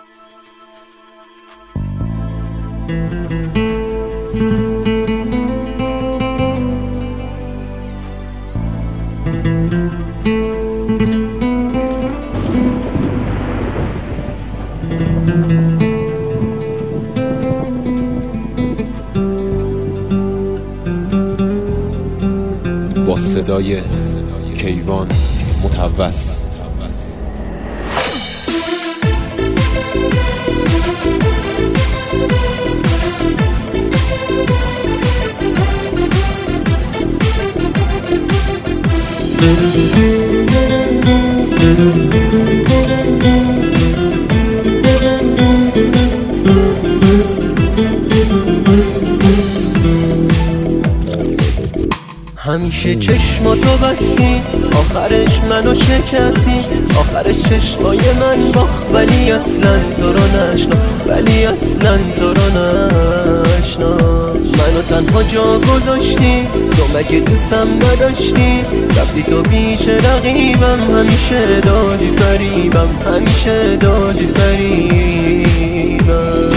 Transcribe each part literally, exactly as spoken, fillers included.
با صدای کیوان متوس. همیشه چشماتو بستی، آخرش منو شکستی، آخرش چشمای من باخت، ولی اصلا تو رو نشنا، ولی اصلا تو رو نشنا. منو تنها جا گذاشتی، تو مگه دوستم نداشتی؟ رفتی تو پیش رقیبم، همیشه دادی فریبم، همیشه دادی فریبم.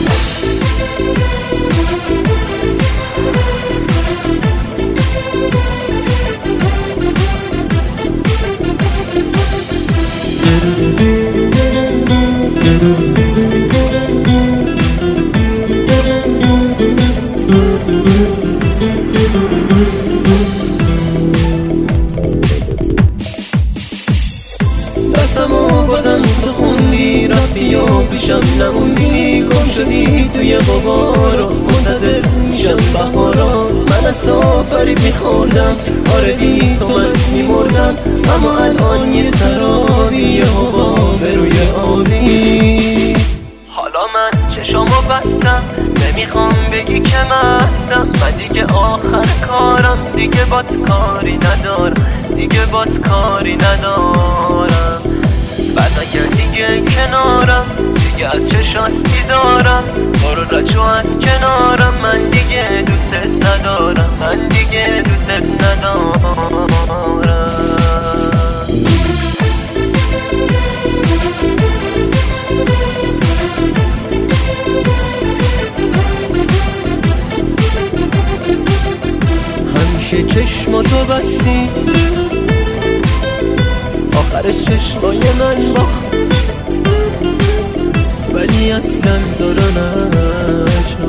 دستمو بازم تو خوندی، رفتی و پیشم نموندی، گم شدی توی غبارا، منتظر میشم بهارا. من از تو فریب میخوردم، آره بی تو من میمردم، اما الان یه سرابی، یه حباب روی آبی. حالا من چشامو بستم، نمیخوام بگی که مستم، من دیگه آخر کارم، دیگه بات کاری ندارم، دیگه بات کاری ندارم. بعد اگر دیگه کنارم، دیگه از چشات بیدارم، برو رجوع از کنارم، من دیگه دوست ندارم، من دیگه دوست ندارم. همیشه چشماتو بستی، آخرش چشمای من باخت، ولی اصلا تو رو نشنا.